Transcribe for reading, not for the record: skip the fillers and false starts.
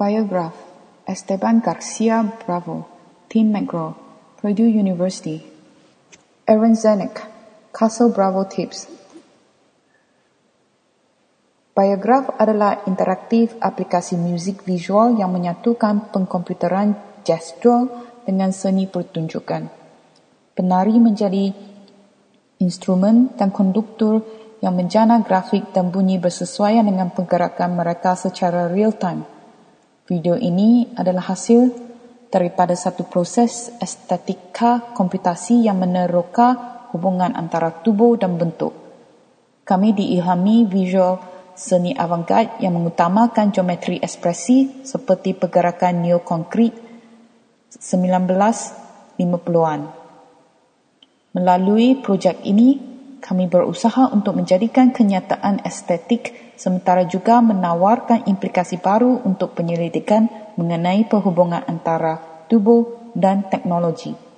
Biograph, Esteban Garcia Bravo, Tim McGraw, Purdue University. Aaron Zanuck, Castle Bravo Tips. Biograph adalah interaktif aplikasi muzik visual yang menyatukan pengkomputeran gestural dengan seni pertunjukan. Penari menjadi instrumen dan konduktor yang menjana grafik dan bunyi bersesuaian dengan pergerakan mereka secara real time. Video ini adalah hasil daripada satu proses estetika komputasi yang meneroka hubungan antara tubuh dan bentuk. Kami diilhami visual seni avant-garde yang mengutamakan geometri ekspresi seperti pergerakan neokonkrit 1950-an. Melalui projek ini, kami berusaha untuk menjadikan kenyataan estetik sementara juga menawarkan implikasi baru untuk penyelidikan mengenai perhubungan antara tubuh dan teknologi.